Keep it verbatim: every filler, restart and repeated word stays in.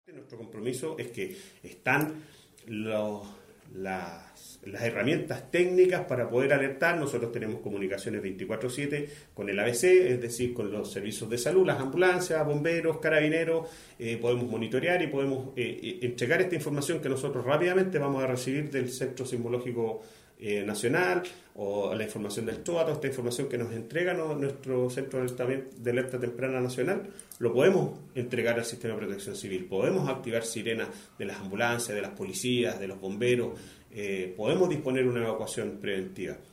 Nuestro compromiso es que están los, las, las herramientas técnicas para poder alertar. Nosotros tenemos comunicaciones veinticuatro siete con el A B C, es decir, con los servicios de salud, las ambulancias, bomberos, carabineros. Eh, podemos monitorear y podemos eh, entregar esta información que nosotros rápidamente vamos a recibir del Centro Sismológico eh, Nacional, o la información del TOA, esta información que nos entrega ¿no? nuestro Centro de Alerta Temprana Nacional, lo podemos entregar al Sistema de Protección Civil. Podemos activar sirenas de las ambulancias, de las policías, de los bomberos, eh, podemos disponer una evacuación preventiva.